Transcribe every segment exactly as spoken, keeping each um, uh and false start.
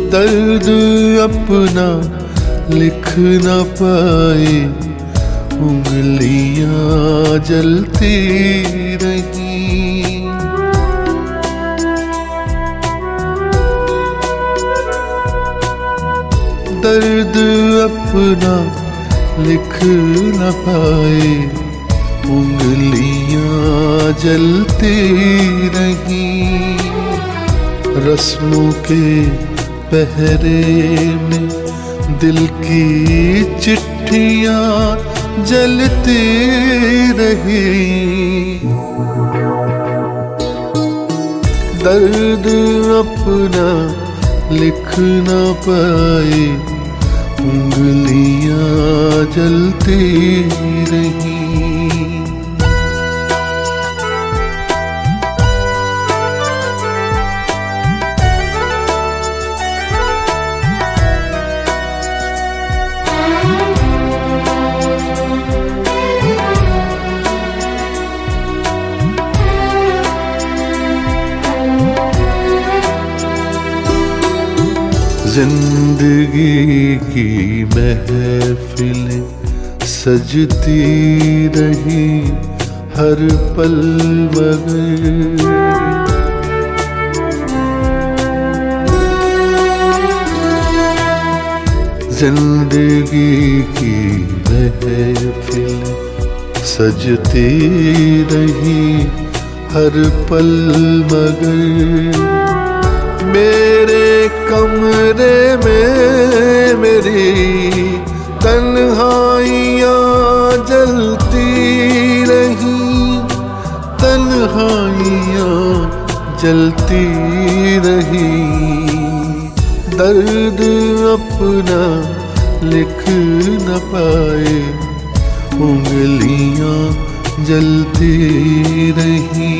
दर्द अपना लिख न पाए, उंगलियां जलती रही। दर्द अपना लिख न पाए, उंगलियां जलती रही। रस्मों के पहरे में दिल की चिट्ठियां जलती रही। दर्द अपना लिख न पाए, उंगलियां जलती रही। जिंदगी की महफिलें सजती रही हर पल, मगर जिंदगी की महफिलें सजती रही हर पल, मगर मेरे कमरे में मेरी तन्हाइयाँ जलती रही। तन्हाइयाँ जलती रही। दर्द अपना लिख न पाए, उंगलियाँ जलती रही।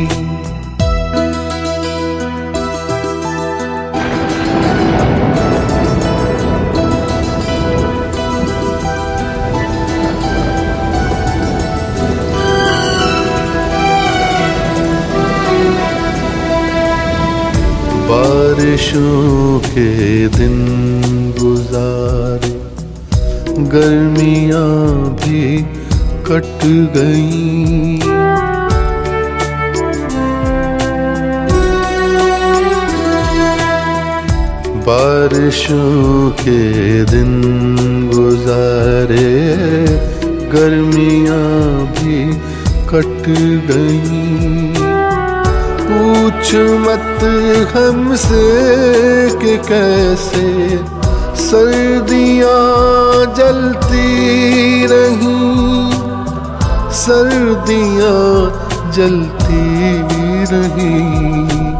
बारिशों के दिन गुजारे, गर्मियाँ भी कट गईं। बारिशों के दिन गुजारे, गर्मियाँ भी कट गईं। पूछ मत हमसे कि कैसे सर्दियाँ जलती रहीं। सर्दियाँ जलती रहीं।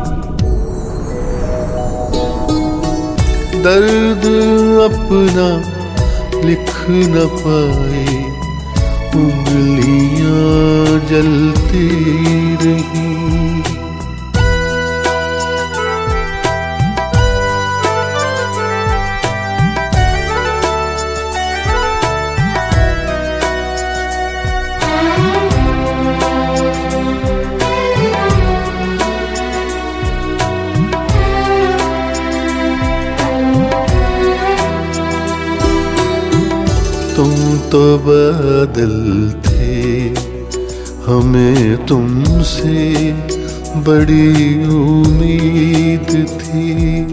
दर्द अपना लिख न पाए, उंगलियां जलती रही। तुम तो बादल थे, हमें तुमसे बड़ी उम्मीद थी।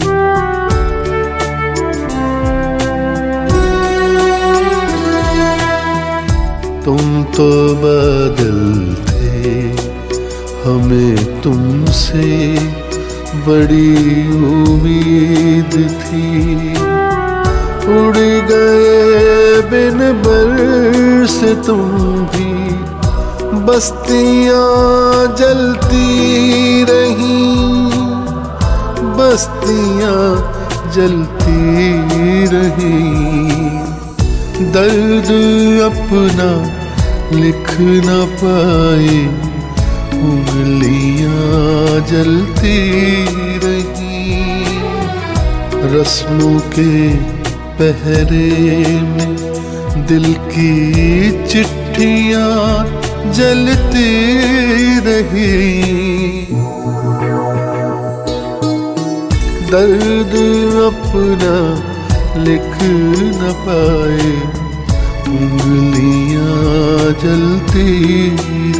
तुम तो बादल थे, हमें तुमसे बड़ी उम्मीद थी। उड़ गए बिन बरस तुम भी, बस्तियां जलती रहीं। बस्तियां जलती रहीं। दर्द अपना लिख न पाए, उंगलियां जलती रहीं। रस्मों के पहरे में दिल की चिट्ठियां जलती रही। दर्द अपना लिख न पाए, उंगलियां जलती